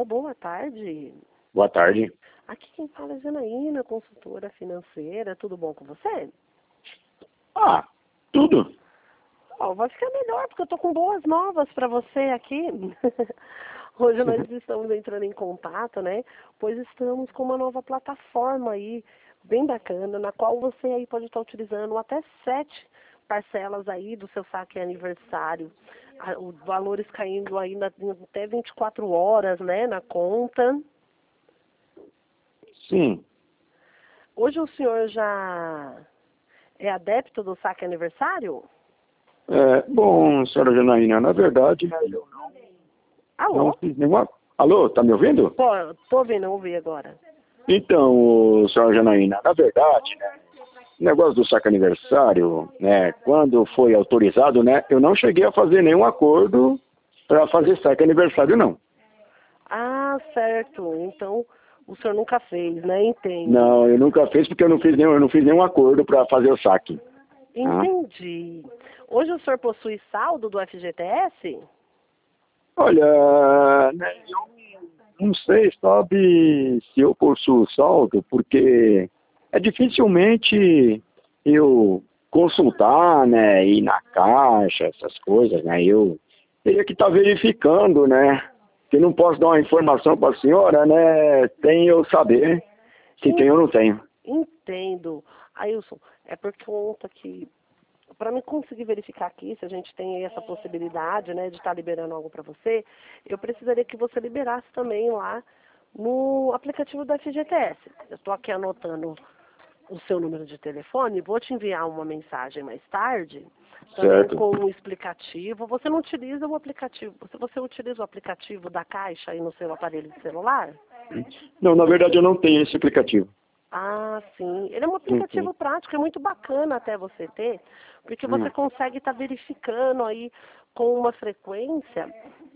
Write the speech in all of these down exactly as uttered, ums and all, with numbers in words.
boa tarde. Boa tarde. Aqui quem fala é Janaína, consultora financeira. Tudo bom com você? Ah, tudo. Oh, vai ficar melhor, porque eu tô com boas novas para você aqui. Hoje nós estamos entrando em contato, né? Pois estamos com uma nova plataforma aí, bem bacana, na qual você aí pode estar utilizando até sete parcelas aí do seu saque aniversário. Os valores caindo aí na, até vinte e quatro horas, né, na conta. Sim. Hoje o senhor já é adepto do saque aniversário? É, bom, senhora Janaína, na verdade, né, eu não, Alô? não fiz nenhuma... Alô, tá me ouvindo? Pô, tô ouvindo, ouvi agora. Então, senhora Janaína, na verdade, né, o negócio do saque aniversário, né, quando foi autorizado, né, eu não cheguei a fazer nenhum acordo para fazer saque aniversário, não. Ah, certo. Então, o senhor nunca fez, né? Entendo. Não, eu nunca fiz porque eu não fiz nenhum, eu não fiz nenhum acordo para fazer o saque. Entendi. Hoje o senhor possui saldo do F G T S? Olha, né, eu não sei, sabe, se eu possuo saldo, porque é dificilmente eu consultar, né, ir na caixa, essas coisas, né, eu teria que estar verificando, né, que não posso dar uma informação para a senhora, né, sem eu saber se tem ou não tenho. Entendo. Ailson, é por conta que, para mim conseguir verificar aqui se a gente tem essa possibilidade, né, de estar liberando algo para você, eu precisaria que você liberasse também lá no aplicativo da F G T S. Eu estou aqui anotando o seu número de telefone, vou te enviar uma mensagem mais tarde, também Certo. com um explicativo. Você não utiliza o aplicativo, você, você utiliza o aplicativo da Caixa aí no seu aparelho de celular? Não, na verdade eu não tenho esse aplicativo. Ah, sim. Ele é um aplicativo prático, é muito bacana até você ter, porque você Hum. consegue estar verificando aí com uma frequência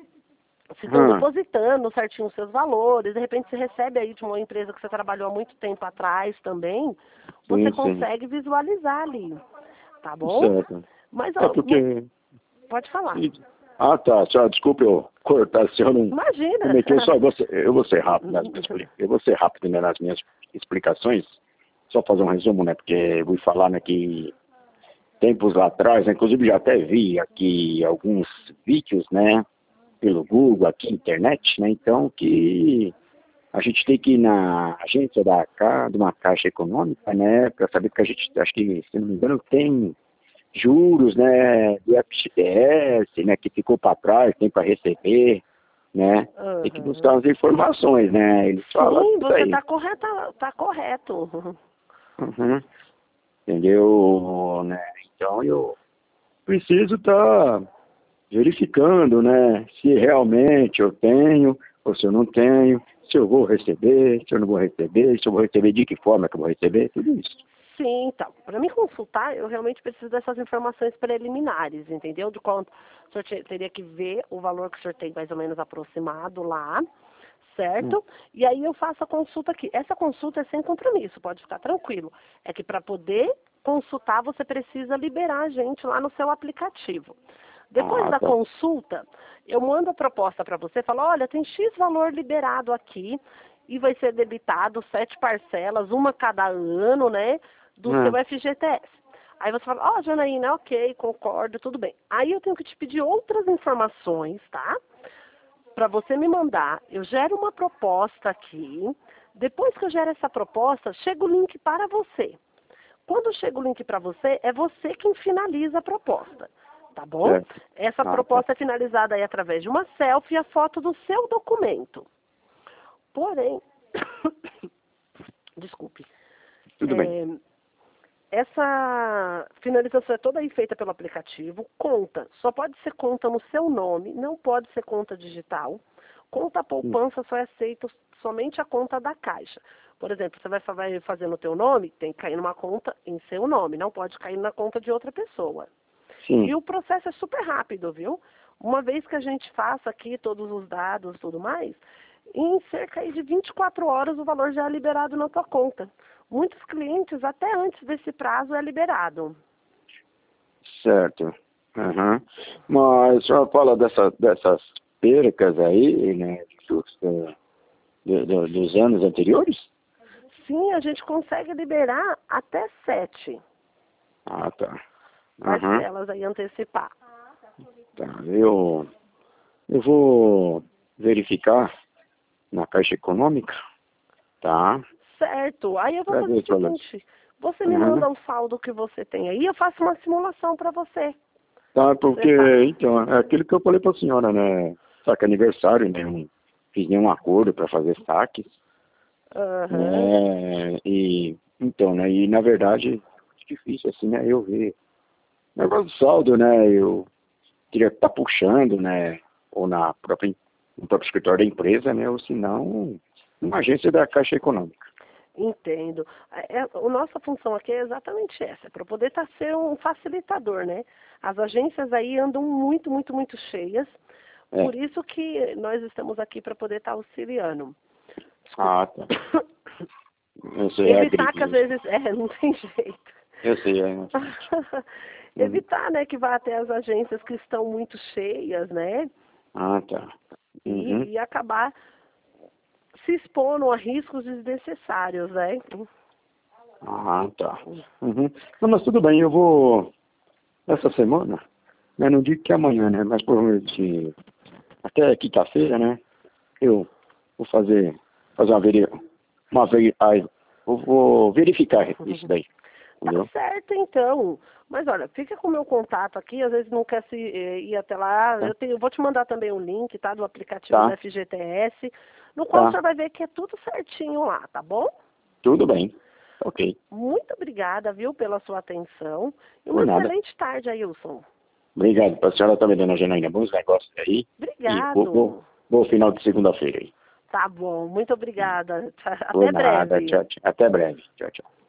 se estão Hum. depositando certinho os seus valores. De repente você recebe aí de uma empresa que você trabalhou há muito tempo atrás também, você Sim, sim. consegue visualizar ali, tá bom? Certo. Mas, É ó, porque... pode falar. Ah, tá. Senhora, desculpe eu cortar, se eu não... Imagina. Como é que eu só vou ser, eu vou ser rápido, nas minhas, eu vou ser rápido, né, nas minhas explicações. Só fazer um resumo, né, porque eu vou falar, né, que tempos lá atrás, né, inclusive já até vi aqui alguns vídeos, né, pelo Google, aqui internet, né, então que a gente tem que ir na agência da Ca- de uma caixa econômica, né, para saber que a gente, acho que, se não me engano, tem juros, né, do F G T S, né, que ficou para trás, tem para receber, né, Uhum. tem que buscar as informações, né, eles falam Sim, tudo você aí. está correta, tá correto. Uhum. Entendeu, né, então eu preciso estar verificando, né, se realmente eu tenho ou se eu não tenho, se eu vou receber, se eu não vou receber, se eu vou receber, de que forma que eu vou receber, tudo isso. Sim, então, para me consultar, eu realmente preciso dessas informações preliminares, entendeu? De quanto o senhor te- teria que ver o valor que o senhor tem mais ou menos aproximado lá, certo? Hum. E aí eu faço a consulta aqui. Essa consulta é sem compromisso, pode ficar tranquilo. É que para poder consultar, você precisa liberar a gente lá no seu aplicativo. Depois Ah, da tá. consulta, eu mando a proposta para você, falo, olha, tem X valor liberado aqui e vai ser debitado sete parcelas, uma cada ano, né, do seu Hum. F G T S. Aí você fala, ó, oh, Janaína, ok, concordo, tudo bem. Aí eu tenho que te pedir outras informações, tá? Para você me mandar. Eu gero uma proposta aqui. Depois que eu gero essa proposta, chega o link para você. Quando chega o link para você, é você quem finaliza a proposta, tá bom? Certo. Essa Ah, tá. proposta é finalizada aí através de uma selfie e a foto do seu documento. Porém, desculpe, Tudo bem. é, essa finalização é toda aí feita pelo aplicativo. Conta, só pode ser conta no seu nome, não pode ser conta digital. Conta poupança só é aceito somente a conta da Caixa. Por exemplo, você vai vai fazer no teu nome, tem que cair numa conta em seu nome, não pode cair na conta de outra pessoa. Sim. E o processo é super rápido, viu? Uma vez que a gente faça aqui todos os dados e tudo mais, em cerca aí de vinte e quatro horas o valor já é liberado na tua conta. Muitos clientes, até antes desse prazo, é liberado. Certo. Uhum. Mas a senhora fala dessa, dessas percas aí, né, dos, eh, do, do, dos anos anteriores? Sim, a gente consegue liberar até sete Ah, tá. Uhum. parcelas aí antecipar. Tá, eu, eu vou verificar na Caixa Econômica, tá? Certo. Aí eu vou Pra fazer ver o os valores. seguinte, você me Uhum. manda um saldo que você tem aí, eu faço uma simulação para você. Tá, porque, Você tá. então, é aquilo que eu falei pra senhora, né? Saque aniversário, né? Não fiz nenhum acordo para fazer saques, Aham. né? E, então, né? E, na verdade, é difícil, assim, né? Eu ver. Negócio do saldo, né? Eu queria estar puxando, né? Ou na própria, no próprio escritório da empresa, né? Ou se não, numa agência da Caixa Econômica. Entendo. É, é- a nossa função aqui é exatamente essa, para poder estar ser um facilitador, né? As agências aí andam muito, muito, muito cheias, É. por isso que nós estamos aqui para poder estar auxiliando. Desculpa. Ah, tá. Eu sei, é a Evitar gripe que às mesmo. vezes, é, não tem jeito. Eu sei, é. Uhum. Evitar, né, que vá até as agências que estão muito cheias, né? Ah, tá. Uhum. E, e acabar se expondo a riscos desnecessários, né? Ah, tá. Uhum. Não, mas tudo bem, eu vou, essa semana, né, não digo que é amanhã, né, mas provavelmente até quinta-feira, né, eu vou fazer, fazer uma veri, uma veri, ai, eu vou verificar isso daí, Tá entendeu? certo, então. Mas olha, fica com o meu contato aqui, às vezes não quer se eh, ir até lá. Tá, Eu, tenho, eu vou te mandar também um link, tá? Do aplicativo do tá, F G T S, no qual tá, você vai ver que é tudo certinho lá, tá bom? tudo bem, ok, Muito obrigada, viu, pela sua atenção. E uma por nada. excelente tarde, Ailson. Obrigado, a senhora também, dona Janaína, bons negócios aí, e bom, bom, Obrigado. bom final de segunda-feira aí. Tá bom, muito obrigada. Por Até nada, breve. tchau, tchau, até breve, tchau, tchau.